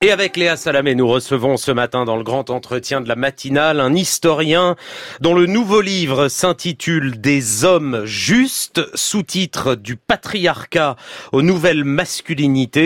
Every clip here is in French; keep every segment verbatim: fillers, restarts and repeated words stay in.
Et avec Léa Salamé, nous recevons ce matin dans le grand entretien de la matinale un historien dont le nouveau livre s'intitule « Des hommes justes », sous-titre « Du patriarcat aux nouvelles masculinités »,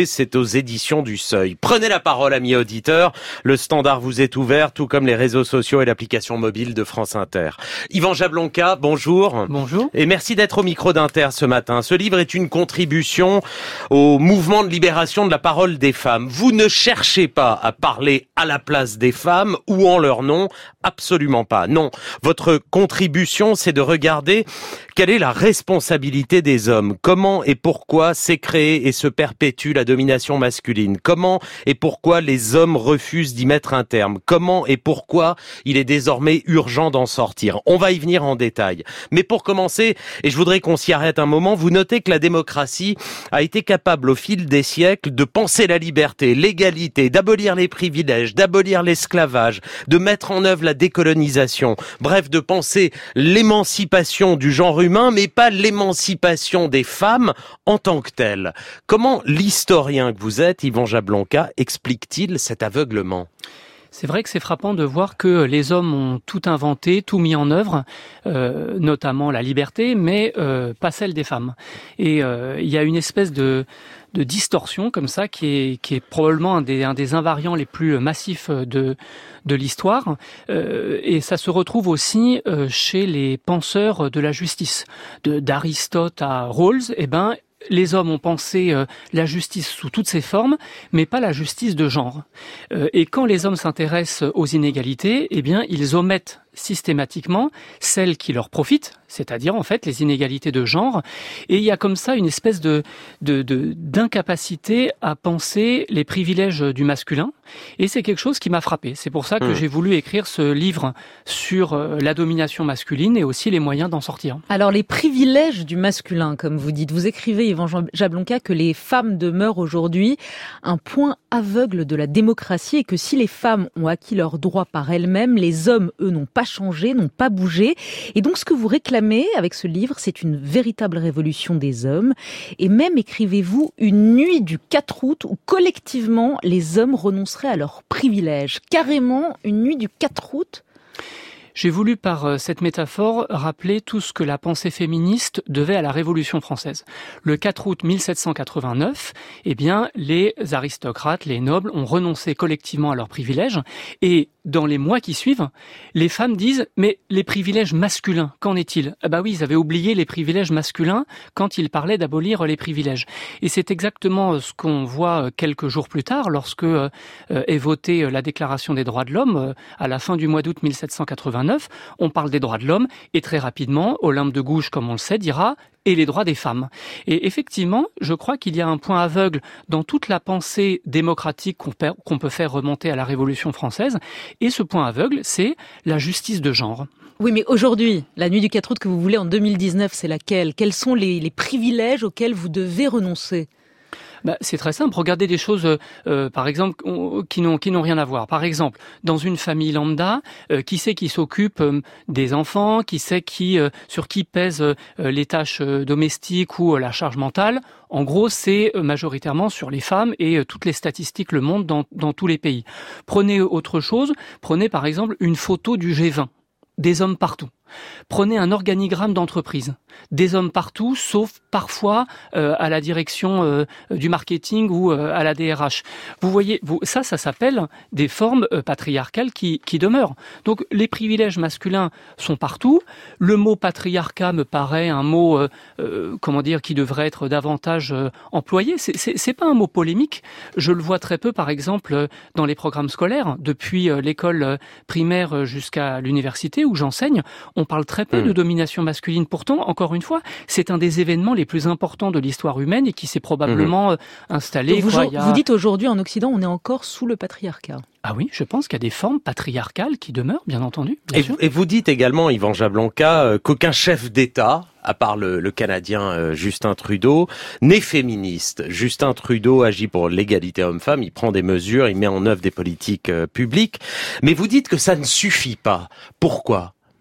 c'est aux éditions du Seuil. Prenez la parole, amis auditeurs, le standard vous est ouvert, tout comme les réseaux sociaux et l'application mobile de France Inter. Yvan Jablonka, bonjour. Bonjour. Et merci d'être au micro d'Inter ce matin. Ce livre est une contribution au mouvement de libération de la parole des femmes. Vous ne cherchez Cherchez pas à parler à la place des femmes ou en leur nom, absolument pas. Non, votre contribution, c'est de regarder quelle est la responsabilité des hommes, comment et pourquoi s'est créée et se perpétue la domination masculine, comment et pourquoi les hommes refusent d'y mettre un terme, comment et pourquoi il est désormais urgent d'en sortir. On va y venir en détail. Mais pour commencer, et je voudrais qu'on s'y arrête un moment, vous notez que la démocratie a été capable au fil des siècles de penser la liberté, l'égalité, d'abolir les privilèges, d'abolir l'esclavage, de mettre en œuvre la décolonisation, bref, de penser l'émancipation du genre humain, mais pas l'émancipation des femmes en tant que telle. Comment l'historien que vous êtes, Yvan Jablonka, explique-t-il cet aveuglement ? C'est vrai que c'est frappant de voir que les hommes ont tout inventé, tout mis en œuvre, euh, notamment la liberté, mais euh, pas celle des femmes. Et euh, il y a une espèce de, de distorsion comme ça qui est, qui est probablement un des, un des invariants les plus massifs de, de l'histoire. Euh, et ça se retrouve aussi euh, chez les penseurs de la justice. De, d'Aristote à Rawls, eh ben, les hommes ont pensé euh, la justice sous toutes ses formes, mais pas la justice de genre. Euh, et quand les hommes s'intéressent aux inégalités, eh bien, ils omettent systématiquement celles qui leur profitent, c'est-à-dire en fait les inégalités de genre. Et il y a comme ça une espèce de, de, de d'incapacité à penser les privilèges du masculin. Et c'est quelque chose qui m'a frappé. C'est pour ça que mmh. j'ai voulu écrire ce livre sur la domination masculine et aussi les moyens d'en sortir. Alors les privilèges du masculin, comme vous dites, vous écrivez, Yvan Jablonka, que les femmes demeurent aujourd'hui un point aveugle de la démocratie et que si les femmes ont acquis leurs droits par elles-mêmes, les hommes, eux, n'ont pas changé, n'ont pas bougé. Et donc ce que vous réclamez avec ce livre, c'est une véritable révolution des hommes. Et même, écrivez-vous, une nuit du quatre août où collectivement les hommes renonceraient à leurs privilèges. Carrément, une nuit du quatre août. J'ai voulu par cette métaphore rappeler tout ce que la pensée féministe devait à la Révolution française. Le quatre août mille sept cent quatre-vingt-neuf, eh bien, les aristocrates, les nobles ont renoncé collectivement à leurs privilèges et dans les mois qui suivent, les femmes disent « mais les privilèges masculins, qu'en est-il » Ah bah oui, ils avaient oublié les privilèges masculins quand ils parlaient d'abolir les privilèges. Et c'est exactement ce qu'on voit quelques jours plus tard lorsque euh, est votée la Déclaration des droits de l'homme euh, à la fin du mois d'août mille sept cent quatre-vingt-neuf. On parle des droits de l'homme et très rapidement, Olympe de Gouges, comme on le sait, dira « et les droits des femmes ». Et effectivement, je crois qu'il y a un point aveugle dans toute la pensée démocratique qu'on, per- qu'on peut faire remonter à la Révolution française. Et ce point aveugle, c'est la justice de genre. Oui, mais aujourd'hui, la nuit du quatre août que vous voulez en deux mille dix-neuf, c'est laquelle ? Quels sont les, les privilèges auxquels vous devez renoncer ? Bah, c'est très simple. Regardez des choses, euh, par exemple, qui n'ont qui n'ont rien à voir. Par exemple, dans une famille lambda, euh, qui c'est qui s'occupe euh, des enfants, qui c'est qui euh, sur qui pèsent euh, les tâches euh, domestiques ou euh, la charge mentale. En gros, c'est majoritairement sur les femmes et euh, toutes les statistiques le montrent dans dans tous les pays. Prenez autre chose. Prenez par exemple une photo du G vingt. Des hommes partout. Prenez un organigramme d'entreprise. Des hommes partout, sauf parfois euh, à la direction euh, du marketing ou euh, à la D R H. Vous voyez, vous, ça, ça s'appelle des formes euh, patriarcales qui, qui demeurent. Donc, les privilèges masculins sont partout. Le mot patriarcat me paraît un mot, euh, euh, comment dire, qui devrait être davantage euh, employé. C'est, c'est, c'est pas un mot polémique. Je le vois très peu, par exemple, dans les programmes scolaires, depuis euh, l'école primaire jusqu'à l'université où j'enseigne. On parle très peu mmh. de domination masculine. Pourtant, encore une fois, c'est un des événements les plus importants de l'histoire humaine et qui s'est probablement mmh. installé. Vous, quoi, il y a... vous dites aujourd'hui en Occident, on est encore sous le patriarcat. Ah oui, je pense qu'il y a des formes patriarcales qui demeurent, bien entendu. Bien et, sûr. et vous dites également, Yvan Jablonka, euh, qu'aucun chef d'État, à part le, le Canadien euh, Justin Trudeau, n'est féministe. Justin Trudeau agit pour l'égalité homme-femme, il prend des mesures, il met en œuvre des politiques euh, publiques. Mais vous dites que ça ne suffit pas. Pourquoi ?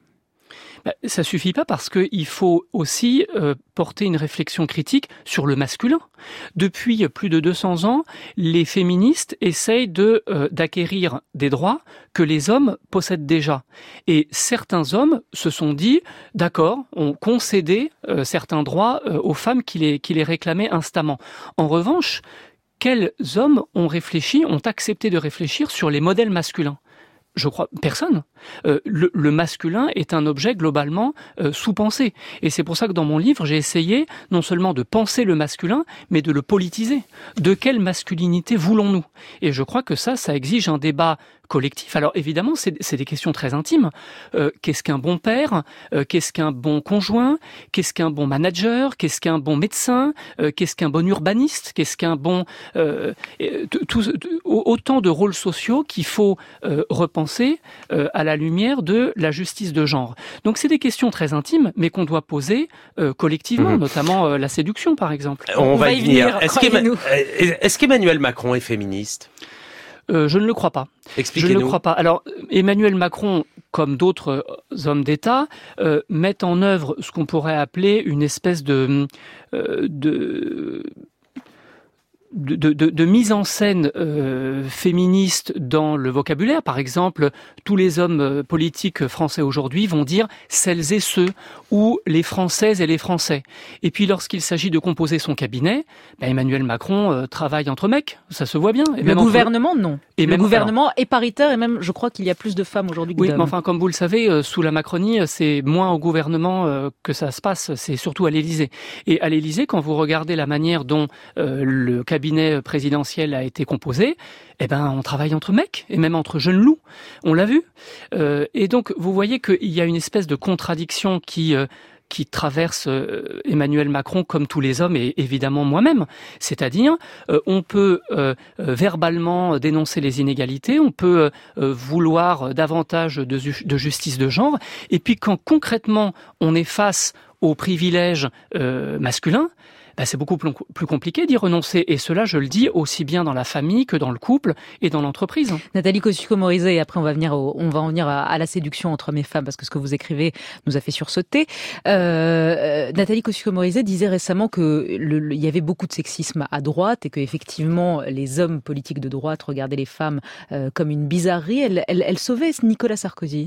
Bah, ça suffit pas parce qu'il faut aussi euh, porter une réflexion critique sur le masculin. Depuis plus de deux cents ans, les féministes essayent de euh, d'acquérir des droits que les hommes possèdent déjà. Et certains hommes se sont dit, d'accord, on concédait euh, certains droits euh, aux femmes qui les, qui les réclamaient instamment. En revanche, quels hommes ont réfléchi, ont accepté de réfléchir sur les modèles masculins ? Je crois personne. Euh, le, le masculin est un objet globalement euh, sous-pensé. Et c'est pour ça que dans mon livre, j'ai essayé non seulement de penser le masculin, mais de le politiser. De quelle masculinité voulons-nous ? Et je crois que ça, ça exige un débat collectif. Alors évidemment, c'est, c'est des questions très intimes. Euh, qu'est-ce qu'un bon père ? euh, Qu'est-ce qu'un bon conjoint ? Qu'est-ce qu'un bon manager ? Qu'est-ce qu'un bon médecin ? euh, Qu'est-ce qu'un bon urbaniste ? Qu'est-ce qu'un bon... Euh, tout, tout, autant de rôles sociaux qu'il faut euh, repenser euh, à la lumière de la justice de genre. Donc c'est des questions très intimes, mais qu'on doit poser euh, collectivement, mmh. notamment euh, la séduction par exemple. On, On va y venir. venir. Est-ce, qu'Emma... Est-ce qu'Emmanuel Macron est féministe ? Euh, je ne le crois pas. Expliquez-nous. Je ne le crois pas. Alors, Emmanuel Macron, comme d'autres hommes d'État, euh, met en œuvre ce qu'on pourrait appeler une espèce de... Euh, de De, de, de mise en scène euh, féministe dans le vocabulaire. Par exemple, tous les hommes politiques français aujourd'hui vont dire « celles et ceux » ou « les Françaises et les Français ». Et puis lorsqu'il s'agit de composer son cabinet, ben Emmanuel Macron euh, travaille entre mecs, ça se voit bien. Et le même gouvernement, entre... non. Et le même, gouvernement alors... est paritaire et même, je crois qu'il y a plus de femmes aujourd'hui que oui, d'hommes. Oui, mais enfin, comme vous le savez, euh, sous la Macronie, c'est moins au gouvernement euh, que ça se passe, c'est surtout à l'Élysée. Et à l'Élysée, quand vous regardez la manière dont euh, le cabinet cabinet présidentiel a été composé, eh ben, on travaille entre mecs, et même entre jeunes loups. On l'a vu. Euh, et donc, vous voyez qu'il y a une espèce de contradiction qui... Euh, qui traverse euh, Emmanuel Macron comme tous les hommes et évidemment moi-même. C'est-à-dire, euh, on peut euh, euh, verbalement dénoncer les inégalités, on peut euh, vouloir davantage de, de justice de genre, et puis quand concrètement on est face aux privilèges euh, masculins, ben c'est beaucoup plus compliqué d'y renoncer. Et cela, je le dis, aussi bien dans la famille que dans le couple et dans l'entreprise. Nathalie Kosciusko-Morizet, et après on va venir au, on va en venir à, à la séduction entre hommes et femmes, parce que ce que vous écrivez nous a fait sursauter. Euh, Nathalie Kosciusko-Morizet disait récemment que le, le, il y avait beaucoup de sexisme à droite et que effectivement les hommes politiques de droite regardaient les femmes euh, comme une bizarrerie. Elle, elle, elle sauvait Nicolas Sarkozy.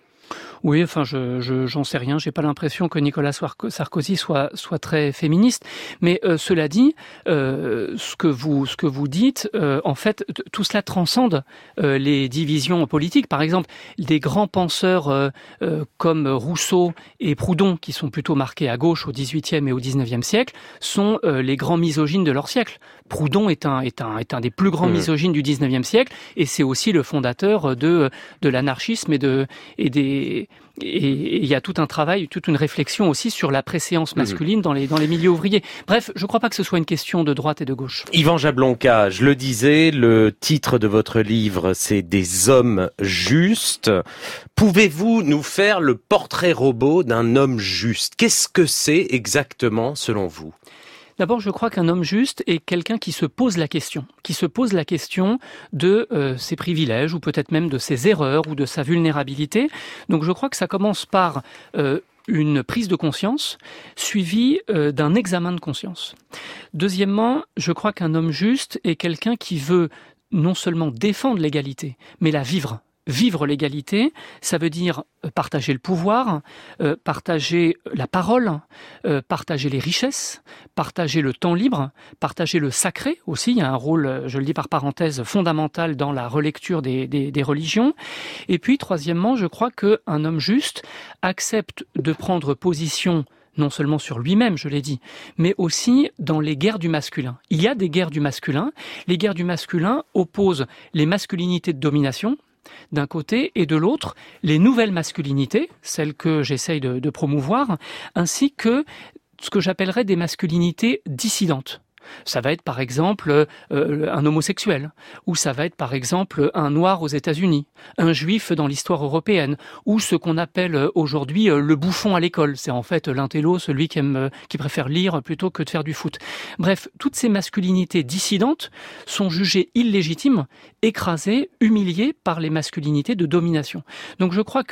Oui, enfin, je, je, j'en sais rien. J'ai pas l'impression que Nicolas Sarkozy soit soit très féministe. Mais euh, cela dit, euh, ce que vous ce que vous dites, euh, en fait, t- tout cela transcende euh, les divisions politiques. Par exemple, des grands penseurs euh, euh, comme Rousseau et Proudhon, qui sont plutôt marqués à gauche au dix-huitième et au dix-neuvième siècle, sont euh, les grands misogynes de leur siècle. Proudhon est un est un est un des plus grands mmh. misogynes du dix-neuvième siècle, et c'est aussi le fondateur de de l'anarchisme et de et des Et il y a tout un travail, toute une réflexion aussi sur la préséance masculine dans les dans les milieux ouvriers. Bref, je ne crois pas que ce soit une question de droite et de gauche. Yvan Jablonka, je le disais, le titre de votre livre, c'est Des hommes justes. Pouvez-vous nous faire le portrait robot d'un homme juste ? Qu'est-ce que c'est exactement selon vous ? D'abord, je crois qu'un homme juste est quelqu'un qui se pose la question, qui se pose la question de euh, ses privilèges ou peut-être même de ses erreurs ou de sa vulnérabilité. Donc je crois que ça commence par euh, une prise de conscience suivie euh, d'un examen de conscience. Deuxièmement, je crois qu'un homme juste est quelqu'un qui veut non seulement défendre l'égalité, mais la vivre. Vivre l'égalité, ça veut dire partager le pouvoir, euh, partager la parole, euh, partager les richesses, partager le temps libre, partager le sacré aussi. Il y a un rôle, je le dis par parenthèse, fondamental dans la relecture des, des, des religions. Et puis, troisièmement, je crois qu'un homme juste accepte de prendre position non seulement sur lui-même, je l'ai dit, mais aussi dans les guerres du masculin. Il y a des guerres du masculin. Les guerres du masculin opposent les masculinités de domination, d'un côté, et de l'autre, les nouvelles masculinités, celles que j'essaye de, de promouvoir, ainsi que ce que j'appellerais des masculinités dissidentes. Ça va être par exemple euh, un homosexuel, ou ça va être par exemple un noir aux États-Unis, un juif dans l'histoire européenne, ou ce qu'on appelle aujourd'hui le bouffon à l'école. C'est en fait l'intello, celui qui aime, qui préfère lire plutôt que de faire du foot. Bref, toutes ces masculinités dissidentes sont jugées illégitimes, écrasées, humiliées par les masculinités de domination. Donc je crois que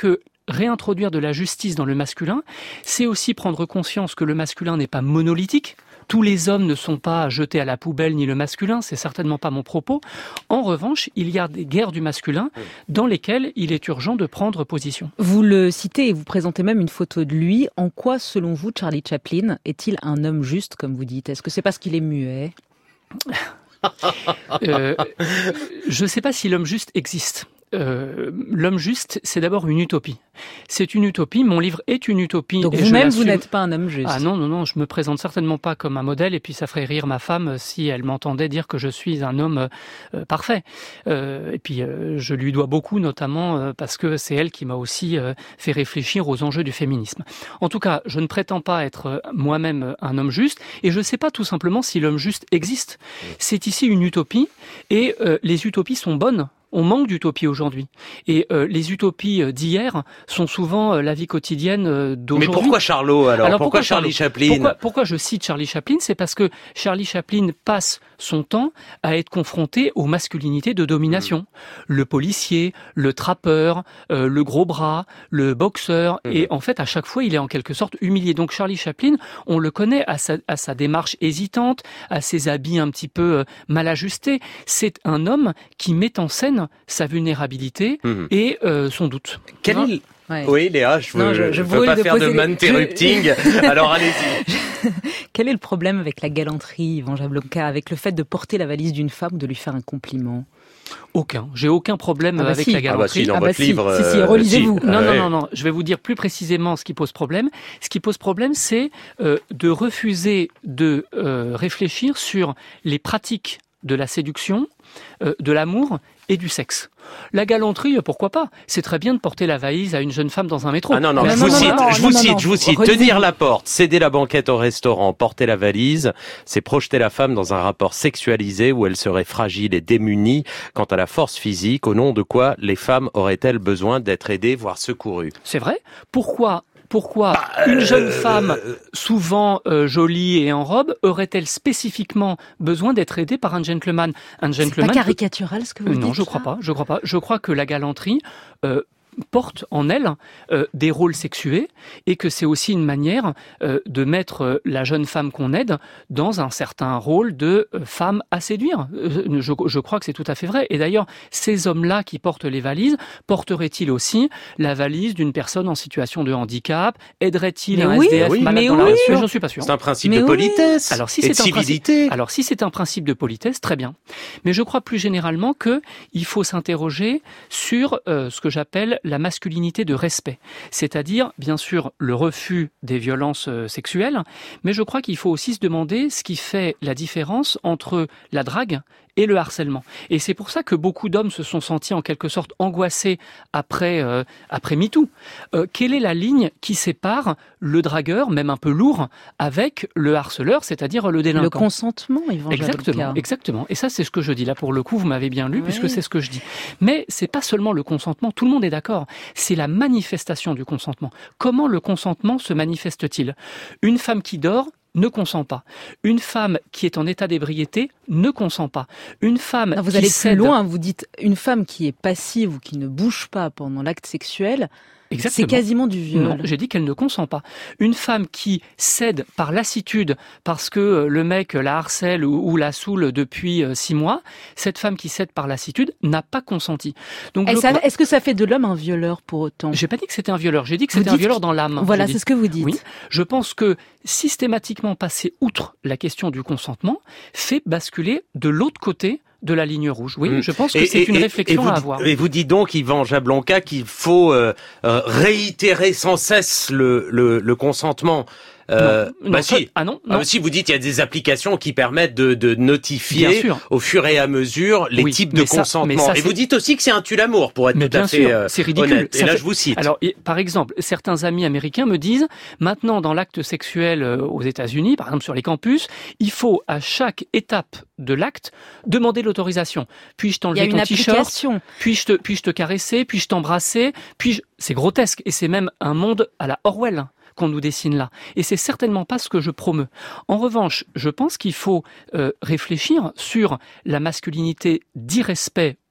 réintroduire de la justice dans le masculin, c'est aussi prendre conscience que le masculin n'est pas monolithique. Tous les hommes ne sont pas jetés à la poubelle, ni le masculin, c'est certainement pas mon propos. En revanche, il y a des guerres du masculin dans lesquelles il est urgent de prendre position. Vous le citez et vous présentez même une photo de lui. En quoi, selon vous, Charlie Chaplin est-il un homme juste, comme vous dites ? Est-ce que c'est parce qu'il est muet ? euh, Je ne sais pas si l'homme juste existe. Euh, l'homme juste, c'est d'abord une utopie. C'est une utopie. Mon livre est une utopie. Donc et vous-même, je vous n'êtes pas un homme juste. Ah non, non, non, je me présente certainement pas comme un modèle. Et puis ça ferait rire ma femme si elle m'entendait dire que je suis un homme euh, parfait. Euh, et puis euh, je lui dois beaucoup, notamment euh, parce que c'est elle qui m'a aussi euh, fait réfléchir aux enjeux du féminisme. En tout cas, je ne prétends pas être euh, moi-même un homme juste. Et je ne sais pas tout simplement si l'homme juste existe. C'est ici une utopie. Et euh, les utopies sont bonnes. On manque d'utopie aujourd'hui. Et euh, les utopies d'hier sont souvent euh, la vie quotidienne euh, d'aujourd'hui. Mais pourquoi Charlot alors, alors pourquoi, pourquoi Charlie Chaplin pourquoi, pourquoi je cite Charlie Chaplin ? C'est parce que Charlie Chaplin passe son temps à être confronté aux masculinités de domination. Mmh. Le policier, le trappeur, euh, le gros bras, le boxeur. Mmh. Et en fait, à chaque fois, il est en quelque sorte humilié. Donc Charlie Chaplin, on le connaît à sa, à sa démarche hésitante, à ses habits un petit peu euh, mal ajustés. C'est un homme qui met en scène sa vulnérabilité mmh. et euh, son doute. Quel non est... Ouais. Oui, Léa, je ne veux pas de faire de les... man-interrupting, je... alors allez-y. Quel est le problème avec la galanterie, Yvan Jablonka, avec le fait de porter la valise d'une femme ou de lui faire un compliment ? Aucun. J'ai aucun problème ah bah avec si. la galanterie. Ah bah si, dans ah votre bah livre... Si, si, si relisez-vous. Euh, non, non, non, non. Je vais vous dire plus précisément ce qui pose problème. Ce qui pose problème, c'est euh, de refuser de euh, réfléchir sur les pratiques de la séduction, euh, de l'amour et du sexe. La galanterie, pourquoi pas ? C'est très bien de porter la valise à une jeune femme dans un métro. Ah non, non, mais je non, vous non, cite, non, je non, vous non, cite, non, je vous cite. Tenir la porte, céder la banquette au restaurant, porter la valise, c'est projeter la femme dans un rapport sexualisé où elle serait fragile et démunie quant à la force physique, au nom de quoi les femmes auraient-elles besoin d'être aidées, voire secourues. C'est vrai ? Pourquoi Pourquoi bah, euh, une jeune femme, souvent euh, jolie et en robe, aurait-elle spécifiquement besoin d'être aidée par un gentleman ? Un gentleman. C'est pas caricatural ce que vous euh, dites ? Non, je crois pas. Je crois pas. Je crois que la galanterie euh, porte en elle euh, des rôles sexués et que c'est aussi une manière euh, de mettre euh, la jeune femme qu'on aide dans un certain rôle de euh, femme à séduire. Euh, je, je crois que c'est tout à fait vrai. Et d'ailleurs, ces hommes-là qui portent les valises, porteraient-ils aussi la valise d'une personne en situation de handicap ? Aideraient-ils un oui, S D F oui, malade mais dans la oui, rue ? J'en suis pas sûr. C'est un principe mais de oui. politesse Alors, si et de c'est un civilité. Principe, alors si c'est un principe de politesse, très bien. Mais je crois plus généralement que il faut s'interroger sur euh, ce que j'appelle la masculinité de respect. C'est-à-dire, bien sûr, le refus des violences euh, sexuelles, mais je crois qu'il faut aussi se demander ce qui fait la différence entre la drague et le harcèlement. Et c'est pour ça que beaucoup d'hommes se sont sentis en quelque sorte angoissés après euh, après MeToo. Euh, quelle est la ligne qui sépare le dragueur, même un peu lourd, avec le harceleur, c'est-à-dire le délinquant ? Le consentement, Yvan Exactement, Jablonka. exactement. Et ça, c'est ce que je dis. Là, pour le coup, vous m'avez bien lu, Oui. puisque c'est ce que je dis. Mais c'est pas seulement le consentement. Tout le monde est d'accord. C'est la manifestation du consentement. Comment le consentement se manifeste-t-il ? Une femme qui dort ne consent pas. Une femme qui est en état d'ébriété ne consent pas. Une femme non, vous qui allez cède... plus loin, vous dites une femme qui est passive ou qui ne bouge pas pendant l'acte sexuel, Exactement. c'est quasiment du viol. Non, j'ai dit qu'elle ne consent pas. Une femme qui cède par lassitude parce que le mec la harcèle ou, ou la saoule depuis euh, six mois, cette femme qui cède par lassitude n'a pas consenti. Donc, Et je ça, crois... Est-ce que ça fait de l'homme un violeur pour autant ? J'ai pas dit que c'était un violeur, j'ai dit que Vous c'était un dites violeur que- dans l'âme. Voilà, j'ai c'est dit. ce que vous dites. Oui, je pense que systématiquement passer outre la question du consentement fait basculer de l'autre côté de la ligne rouge. Oui, Mmh. je pense que Et- c'est et- une et- réflexion et vous, à avoir. Et vous dites donc, Yvan Jablonka, qu'il faut euh, euh, réitérer sans cesse le, le, le consentement. Euh, non, bah non, si. Ah non, Ah, non. si vous dites il y a des applications qui permettent de, de Bien notifier sûr. au fur et à mesure les Oui, types de mais ça- consentement. mais ça, et vous c'est- dites aussi que c'est un tue-l'amour, pour être Mais tout à bien fait sûr, euh, c'est ridicule. honnête. Et Ça là, fait- je vous cite. Alors, et- par exemple, certains amis américains me disent, maintenant, dans l'acte sexuel euh, aux États-Unis, par exemple sur les campus, il faut à chaque étape de l'acte demander l'autorisation. Puis-je Il y a t'enlever une ton t-shirt ? application. Puis-je te, puis-je te caresser ? Puis-je t'embrasser ? Puis-je... C'est grotesque. Et c'est même un monde à la Orwell qu'on nous dessine là. Et c'est certainement pas ce que je promeux. En revanche, je pense qu'il faut euh, réfléchir sur la masculinité d'irrespect ou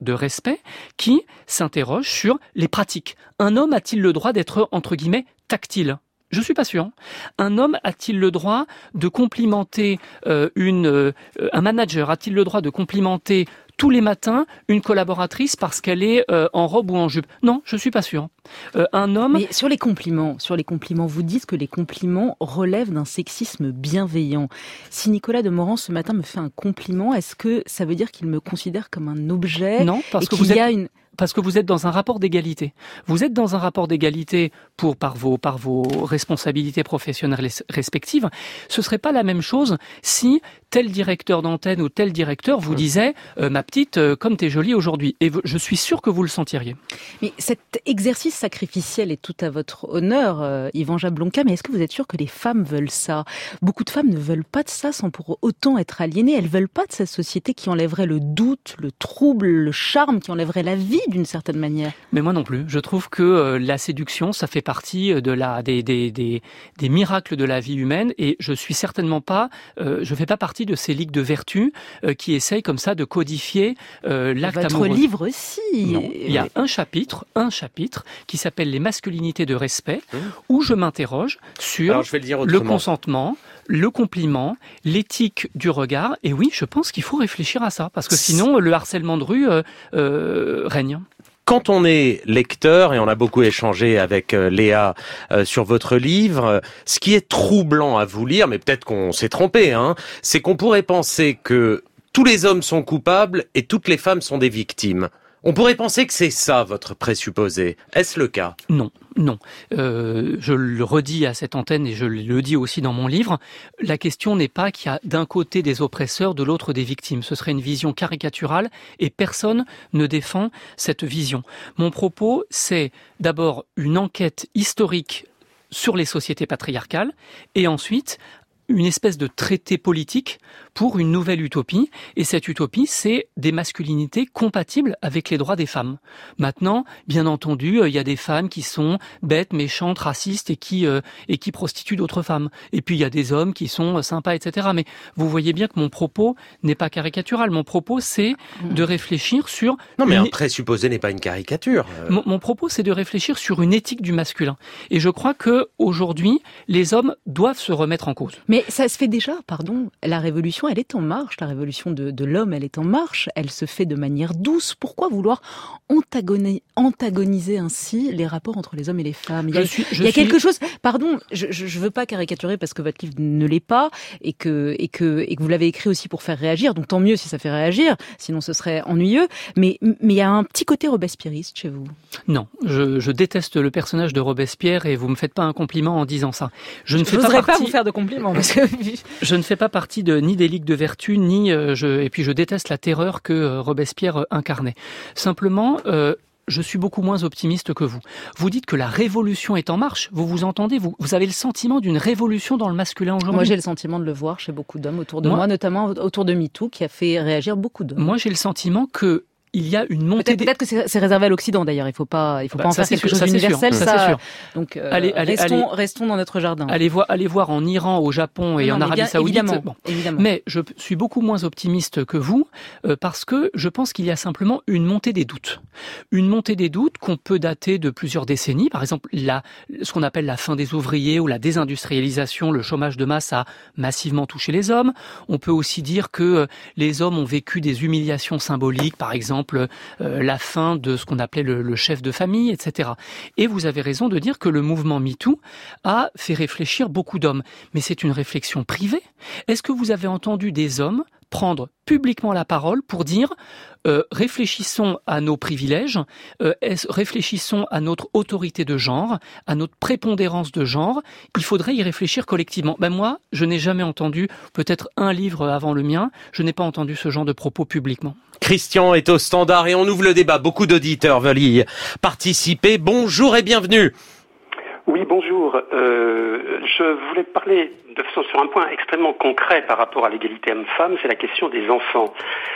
de respect qui s'interroge sur les pratiques. Un homme a-t-il le droit d'être, entre guillemets, tactile ? Je suis pas sûr. Un homme a-t-il le droit de complimenter euh, une, euh, un manager? A-t-il le droit de complimenter tous les matins une collaboratrice parce qu'elle est euh, en robe ou en jupe? Non, je suis pas sûr. Euh, un homme. Mais sur les compliments, sur les compliments, vous dites que les compliments relèvent d'un sexisme bienveillant. Si Nicolas Demorand ce matin me fait un compliment, est-ce que ça veut dire qu'il me considère comme un objet? Non, parce et que qu'il vous y êtes... a une Parce que vous êtes dans un rapport d'égalité. Vous êtes dans un rapport d'égalité pour par vos par vos responsabilités professionnelles respectives. Ce serait pas la même chose si tel directeur d'antenne ou tel directeur vous disait euh, ma petite, euh, comme t'es jolie aujourd'hui. Et je suis sûr que vous le sentiriez. Mais cet exercice sacrificiel est tout à votre honneur, euh, Yvan Jablonka. Mais est-ce que vous êtes sûr que les femmes veulent ça? Beaucoup de femmes ne veulent pas de ça sans pour autant être aliénées. Elles veulent pas de cette société qui enlèverait le doute, le trouble, le charme, qui enlèverait la vie d'une certaine manière. Mais moi non plus. Je trouve que euh, la séduction, ça fait partie de la des des des, des miracles de la vie humaine. Et je suis certainement pas, euh, je fais pas partie de ces ligues de vertu euh, qui essayent comme ça de codifier euh, l'acte Votre amoureux. Votre livre aussi. Non. Il y a un chapitre, un chapitre qui s'appelle les masculinités de respect, mmh. où je m'interroge sur Alors, je vais le, dire le consentement, le compliment, l'éthique du regard. Et oui, je pense qu'il faut réfléchir à ça, parce que sinon le harcèlement de rue euh, euh, règne. Quand on est lecteur, et on a beaucoup échangé avec euh, Léa euh, sur votre livre, euh, ce qui est troublant à vous lire, mais peut-être qu'on s'est trompé, hein, c'est qu'on pourrait penser que tous les hommes sont coupables et toutes les femmes sont des victimes. On pourrait penser que c'est ça votre présupposé. Est-ce le cas? Non, non. Euh, je le redis à cette antenne et je le dis aussi dans mon livre. La question n'est pas qu'il y a d'un côté des oppresseurs, de l'autre des victimes. Ce serait une vision caricaturale et personne ne défend cette vision. Mon propos, c'est d'abord une enquête historique sur les sociétés patriarcales et ensuite une espèce de traité politique pour une nouvelle utopie. Et cette utopie, c'est des masculinités compatibles avec les droits des femmes. Maintenant, bien entendu, il y a des femmes qui sont bêtes, méchantes, racistes et qui euh, et qui prostituent d'autres femmes. Et puis il y a des hommes qui sont sympas, et cetera. Mais vous voyez bien que mon propos n'est pas caricatural. Mon propos, c'est de réfléchir sur... Non, mais une... un présupposé n'est pas une caricature. Mon, mon propos, c'est de réfléchir sur une éthique du masculin. Et je crois que aujourd'hui, les hommes doivent se remettre en cause. Mais ça se fait déjà, pardon. La révolution, elle est en marche. La révolution de, de l'homme, elle est en marche. Elle se fait de manière douce. Pourquoi vouloir antagoniser, antagoniser ainsi les rapports entre les hommes et les femmes? Il y a, je suis, je il y a suis... quelque chose... Pardon, je ne veux pas caricaturer parce que votre livre ne l'est pas et que, et, que, et que vous l'avez écrit aussi pour faire réagir. Donc tant mieux si ça fait réagir, sinon ce serait ennuyeux. Mais, mais il y a un petit côté robespierriste chez vous. Non, je, je déteste le personnage de Robespierre et vous me faites pas un compliment en disant ça. Je ne je fais pas, partie... pas vous faire de compliments parce que... Je ne fais pas partie de ni des ligues de vertu, ni euh, je et puis je déteste la terreur que euh, Robespierre euh, incarnait. Simplement, euh, je suis beaucoup moins optimiste que vous. Vous dites que la révolution est en marche. Vous vous entendez, vous, vous avez le sentiment d'une révolution dans le masculin aujourd'hui? Moi, j'ai le sentiment de le voir chez beaucoup d'hommes autour de moi, moi notamment autour de MeToo, qui a fait réagir beaucoup d'hommes. Moi, j'ai le sentiment que il y a une montée. Peut-être, des... peut-être que c'est, c'est réservé à l'Occident d'ailleurs. Il faut pas, il faut bah, pas en faire quelque chose d'universel. Ça, ça, c'est sûr. Donc, euh, allez, allez, restons, allez, restons dans notre jardin. Allez voir, allez voir en Iran, au Japon et non, en Arabie bien, Saoudite. Évidemment, bon. évidemment. Mais je suis beaucoup moins optimiste que vous euh, parce que je pense qu'il y a simplement une montée des doutes, une montée des doutes qu'on peut dater de plusieurs décennies. Par exemple, la, ce qu'on appelle la fin des ouvriers ou la désindustrialisation, le chômage de masse a massivement touché les hommes. On peut aussi dire que euh, les hommes ont vécu des humiliations symboliques, par exemple. Euh, la fin de ce qu'on appelait le, le chef de famille, et cetera. Et vous avez raison de dire que le mouvement MeToo a fait réfléchir beaucoup d'hommes. Mais c'est une réflexion privée. Est-ce que vous avez entendu des hommes prendre publiquement la parole pour dire euh, réfléchissons à nos privilèges, euh, réfléchissons à notre autorité de genre, à notre prépondérance de genre, il faudrait y réfléchir collectivement. Ben moi, je n'ai jamais entendu, peut-être un livre avant le mien, je n'ai pas entendu ce genre de propos publiquement. Christian est au standard et on ouvre le débat. Beaucoup d'auditeurs veulent y participer. Bonjour et bienvenue. Oui, bonjour. Euh, je voulais parler de façon sur un point extrêmement concret par rapport à l'égalité homme-femme, c'est la question des enfants.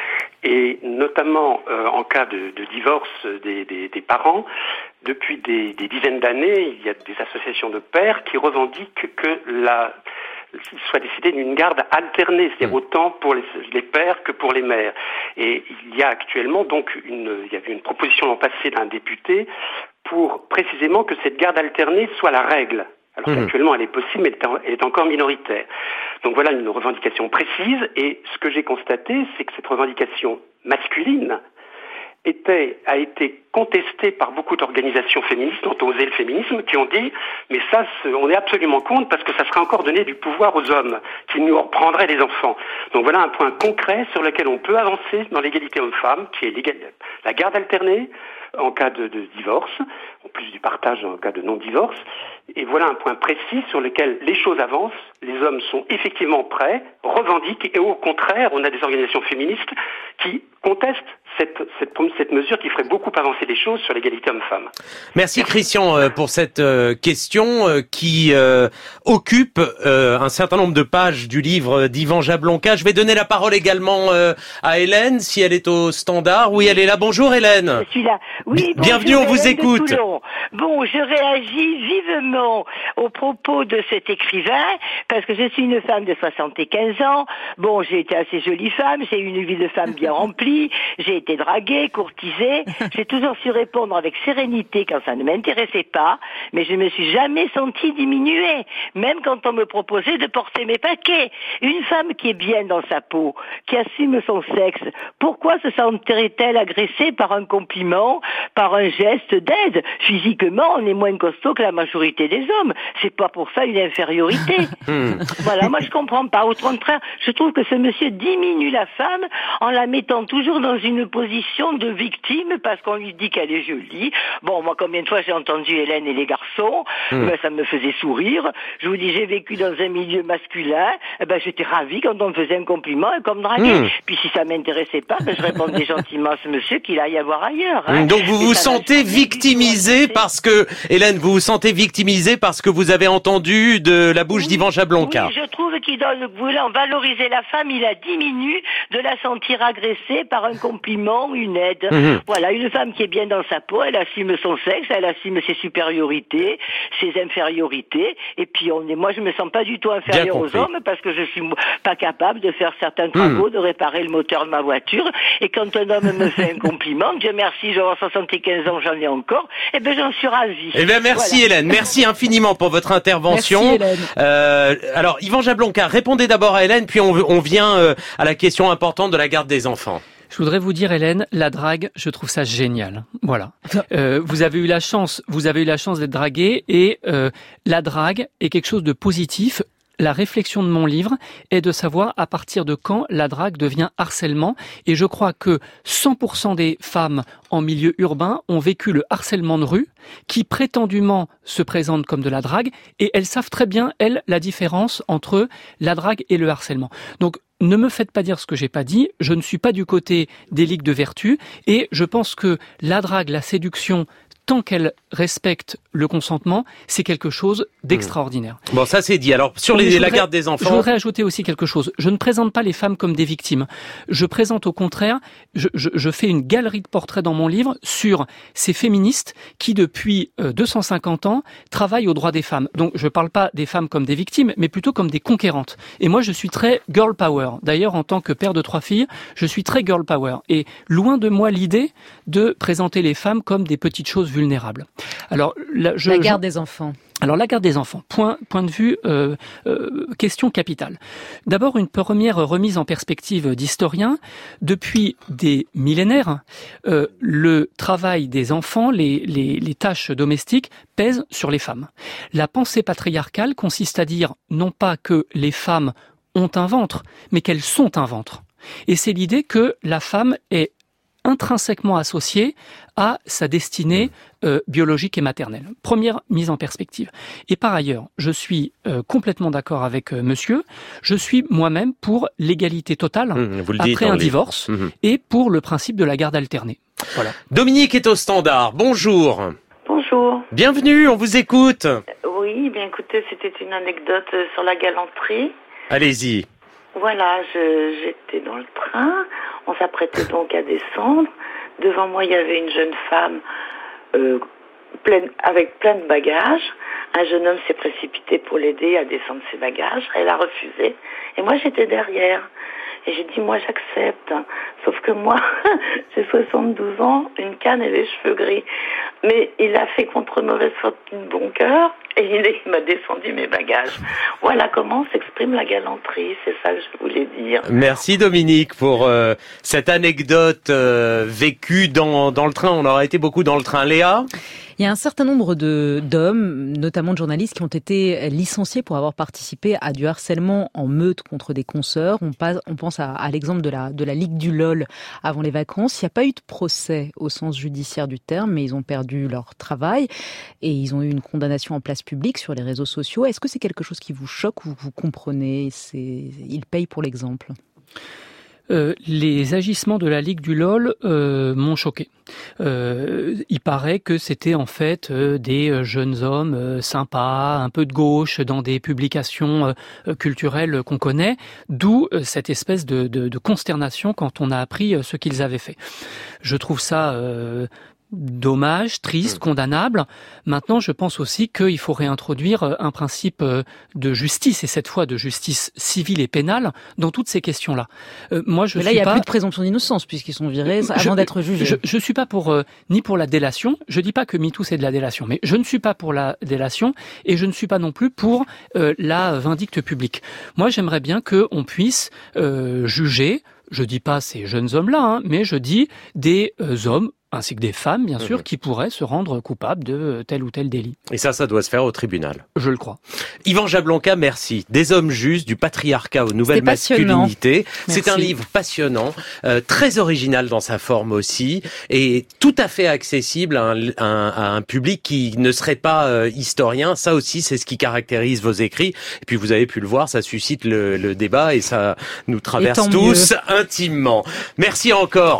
Et notamment euh, en cas de, de divorce des, des, des parents, depuis des, des dizaines d'années, il y a des associations de pères qui revendiquent que la, il soit décidé d'une garde alternée, c'est-à-dire autant pour les, les pères que pour les mères. Et il y a actuellement donc une, il y avait une proposition l'an passé d'un député pour précisément que cette garde alternée soit la règle. Alors mmh. actuellement elle est possible, mais elle est encore minoritaire. Donc voilà une revendication précise, et ce que j'ai constaté, c'est que cette revendication masculine était, a été contestée par beaucoup d'organisations féministes, ont osé le féminisme, qui ont dit « mais ça, on est absolument contre parce que ça serait encore donner du pouvoir aux hommes, qui nous reprendraient les enfants ». Donc voilà un point concret sur lequel on peut avancer dans l'égalité homme-femme, qui est la garde alternée en cas de, de divorce, en plus du partage en cas de non-divorce. Et voilà un point précis sur lequel les choses avancent, les hommes sont effectivement prêts, revendiquent, et au contraire, on a des organisations féministes qui contestent cette, cette, cette mesure qui ferait beaucoup avancer les choses sur l'égalité homme-femme. Merci Christian pour cette question qui euh, occupe euh, un certain nombre de pages du livre d'Yvan Jablonka. Je vais donner la parole également euh, à Hélène, si elle est au standard. Oui, elle est là. Bonjour Hélène. Je suis là. Oui, bonjour, bienvenue, on vous Hélène écoute. Bon, je réagis vivement au propos de cet écrivain, parce que je suis une femme de soixante-quinze ans. Bon, j'ai été assez jolie femme, j'ai eu une vie de femme bien remplie, j'ai été draguée, courtisée, j'ai toujours su répondre avec sérénité quand ça ne m'intéressait pas, mais je me suis jamais sentie diminuée, même quand on me proposait de porter mes paquets. Une femme qui est bien dans sa peau, qui assume son sexe, pourquoi se sentirait-elle agressée par un compliment, par un geste d'aide? Physiquement, on est moins costaud que la majorité des hommes. C'est pas pour ça une infériorité. Voilà, moi je comprends pas. Au contraire, je trouve que ce monsieur diminue la femme en la mettant toujours dans une position de victime parce qu'on lui dit qu'elle est jolie. Bon, moi combien de fois j'ai entendu Hélène et les garçons, mmh. ben, ça me faisait sourire. Je vous dis, j'ai vécu dans un milieu masculin, eh ben j'étais ravie quand on me faisait un compliment et qu'on me draguait. Mmh. Puis si ça m'intéressait pas, ben, je répondais gentiment à ce monsieur qu'il aille y avoir ailleurs. Hein. Donc vous vous sentez victimisé parce que, Hélène, vous vous sentez victimisé parce que vous avez entendu de la bouche oui, d'Yvan Jablonka. Oui, je trouve qu'il donne, voulant valoriser la femme, il la diminue de la sentir agressée par un compliment ou une aide. Mmh. Voilà, une femme qui est bien dans sa peau, elle assume son sexe, elle assume ses supériorités, ses infériorités, et puis on est, moi je me sens pas du tout inférieure aux hommes parce que je suis pas capable de faire certains travaux, mmh. de réparer le moteur de ma voiture, et quand un homme me fait un compliment, Dieu merci, j'ai soixante-quinze ans, j'en ai encore, et ben j'en suis ravie. Eh bien merci voilà. Hélène, merci infiniment pour votre intervention. Merci Hélène. Euh, alors Yvan Jablonka, répondez d'abord à Hélène, puis on, on vient euh, à la question importante de la garde des enfants. Je voudrais vous dire, Hélène, la drague, je trouve ça génial. Voilà. Euh, vous avez eu la chance, vous avez eu la chance d'être draguée, et euh, la drague est quelque chose de positif. La réflexion de mon livre est de savoir à partir de quand la drague devient harcèlement, et je crois que cent pour cent des femmes en milieu urbain ont vécu le harcèlement de rue qui prétendument se présente comme de la drague, et elles savent très bien, elles, la différence entre la drague et le harcèlement. Donc ne me faites pas dire ce que j'ai pas dit, je ne suis pas du côté des ligues de vertu, et je pense que la drague, la séduction, tant qu'elle respecte le consentement, c'est quelque chose d'extraordinaire. Bon, ça c'est dit. Alors, sur les, voudrais, la garde des enfants... Je voudrais ajouter aussi quelque chose. Je ne présente pas les femmes comme des victimes. Je présente au contraire, je, je, je fais une galerie de portraits dans mon livre sur ces féministes qui, depuis euh, deux cent cinquante ans, travaillent aux droits des femmes. Donc, je ne parle pas des femmes comme des victimes, mais plutôt comme des conquérantes. Et moi, je suis très girl power. D'ailleurs, en tant que père de trois filles, je suis très girl power. Et loin de moi l'idée de présenter les femmes comme des petites choses vulnérables. Alors, la, je, la garde je... des enfants. Alors la garde des enfants, point, point de vue, euh, euh, question capitale. D'abord une première remise en perspective d'historien. Depuis des millénaires, euh, le travail des enfants, les, les, les tâches domestiques pèsent sur les femmes. La pensée patriarcale consiste à dire non pas que les femmes ont un ventre, mais qu'elles sont un ventre. Et c'est l'idée que la femme est intrinsèquement associée à sa destinée euh, biologique et maternelle. Première mise en perspective. Et par ailleurs, je suis euh, complètement d'accord avec euh, monsieur, je suis moi-même pour l'égalité totale mmh, vous le après dites, un divorce mmh. et pour le principe de la garde alternée. Voilà. Dominique est au standard, bonjour. Bonjour. Bienvenue, on vous écoute. Euh, oui, bien écoutez, c'était une anecdote sur la galanterie. Allez-y. Voilà, je, j'étais dans le train, on s'apprêtait donc à descendre. Devant moi, il y avait une jeune femme, euh, pleine, avec plein de bagages. Un jeune homme s'est précipité pour l'aider à descendre ses bagages. Elle a refusé. Et moi, j'étais derrière. Et j'ai dit, moi, j'accepte. Sauf que moi, j'ai soixante-douze ans, une canne et les cheveux gris. Mais il a fait contre mauvaise fortune bon cœur et il, est, il m'a descendu mes bagages. Voilà comment s'exprime la galanterie. C'est ça que je voulais dire. Merci Dominique pour euh, cette anecdote euh, vécue dans, dans le train. On aura été beaucoup dans le train. Léa ? Il y a un certain nombre de d'hommes, notamment de journalistes, qui ont été licenciés pour avoir participé à du harcèlement en meute contre des consoeurs. On, passe, on pense à, à l'exemple de la, de la Ligue du L O L avant les vacances. Il n'y a pas eu de procès au sens judiciaire du terme, mais ils ont perdu leur travail et ils ont eu une condamnation en place publique sur les réseaux sociaux. Est-ce que c'est quelque chose qui vous choque ou vous comprenez ? C'est... Ils payent pour l'exemple. Euh, les agissements de la Ligue du L O L euh, m'ont choqué. Euh, il paraît que c'était en fait euh, des jeunes hommes euh, sympas, un peu de gauche, dans des publications euh, culturelles qu'on connaît, d'où euh, cette espèce de, de, de consternation quand on a appris euh, ce qu'ils avaient fait. Je trouve ça euh, dommage, triste, condamnable. Maintenant, je pense aussi qu'il faut réintroduire un principe de justice, et cette fois de justice civile et pénale, dans toutes ces questions-là. Euh, moi, je Mais là, suis il n'y a pas... plus de présomption d'innocence, puisqu'ils sont virés je, avant d'être jugés. Je, je suis pas pour, euh, ni pour la délation, je dis pas que MeToo c'est de la délation, mais je ne suis pas pour la délation, et je ne suis pas non plus pour euh, la vindicte publique. Moi, j'aimerais bien qu'on puisse euh, juger, je dis pas ces jeunes hommes-là, hein, mais je dis des euh, hommes, ainsi que des femmes, bien sûr, mmh. qui pourraient se rendre coupables de tel ou tel délit. Et ça, ça doit se faire au tribunal. Je le crois. Yvan Jablonka, merci. Des hommes justes, du patriarcat aux nouvelles masculinités. C'est un livre passionnant, euh, très original dans sa forme aussi, et tout à fait accessible à un, un, à un public qui ne serait pas euh, historien. Ça aussi, c'est ce qui caractérise vos écrits. Et puis, vous avez pu le voir, ça suscite le, le débat et ça nous traverse tous intimement. Merci encore.